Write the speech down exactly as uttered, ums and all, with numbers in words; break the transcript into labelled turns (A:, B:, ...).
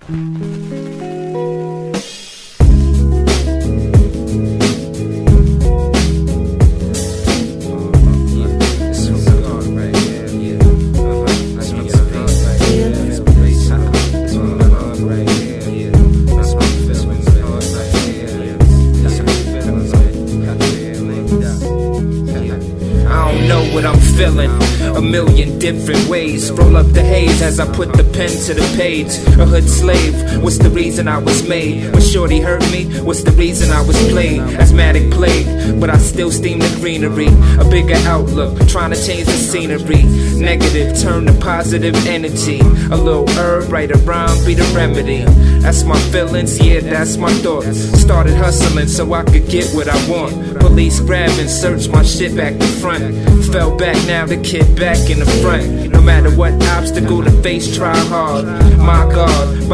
A: What I'm feeling, a million different ways. Roll up the haze as I put the pen to the page. A hood slave, what's the reason I was made? When shorty hurt me, what's the reason I was played? Asthmatic plague, but I still steam the greenery. A bigger outlook, trying to change the scenery. Negative, turn to positive energy. A little herb, write a rhyme, be the remedy. That's my feelings, yeah, that's my thoughts. Started hustling so I could get what I want. Police grab and search my shit back to front. Fell back, now the kid back in the front. No matter what obstacle to face, try hard. My God.